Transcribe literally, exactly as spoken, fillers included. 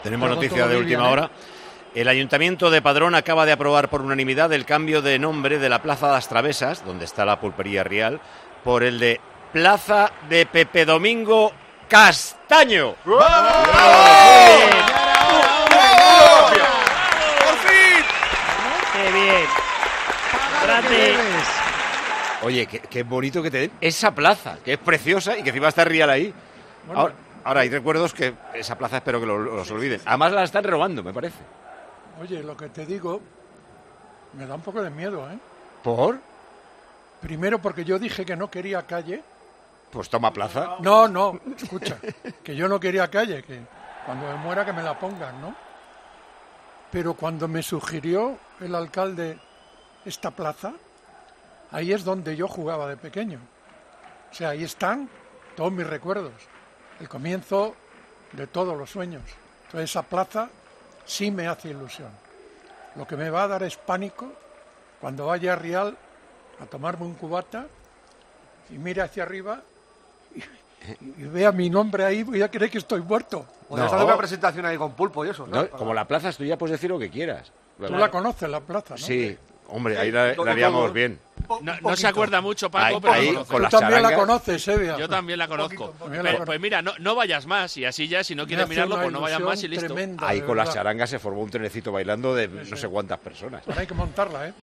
Tenemos noticia de última hora. El Ayuntamiento de Padrón acaba de aprobar por unanimidad el cambio de nombre de la Plaza das Travesas, donde está la Pulpería Rial, por el de Plaza de Pepe Domingo Castaño. ¡Bravo! ¡Por fin! ¡Qué bien! ¡Grande! Oye, qué, qué bonito que te den esa plaza, que es preciosa y que encima está Rial ahí. Bueno, ahora, ahora hay recuerdos que esa plaza espero que lo- los olviden. Además la están robando, me parece. oye, lo que te digo me da un poco de miedo, ¿eh? ¿Por? Primero porque yo dije que no quería calle. Pues toma plaza. No, no, escucha, que yo no quería calle, que cuando me muera que me la pongan, ¿no? Pero cuando me sugirió el alcalde esta plaza, ahí es donde yo jugaba de pequeño. O sea, ahí están todos mis recuerdos, el comienzo de todos los sueños. Entonces esa plaza sí me hace ilusión. Lo que me va a dar es pánico cuando vaya a Rial a tomarme un cubata y mire hacia arriba y, y vea mi nombre ahí, voy a creer que estoy muerto. Podrías No. hacer una presentación ahí con pulpo y eso, ¿no? No, como la plaza es tuya, puedes decir lo que quieras. Tú la conoces, la plaza, ¿no? Sí, hombre, ahí la, Todo, la haríamos todo. bien. No, no se acuerda mucho, Paco, Ahí- pero ahí, lo conoce. con Tú las también la charangas. conoces, Evia. Yo también la conozco. También la Pero, conozco. pues mira, no, no vayas más y así ya, si no Me quieres hace mirarlo, una pues no vayas ilusión más y listo. tremenda, Ahí de con las verdad. charangas se formó un trenecito bailando de no sé cuántas personas. Ahora hay que montarla, ¿eh?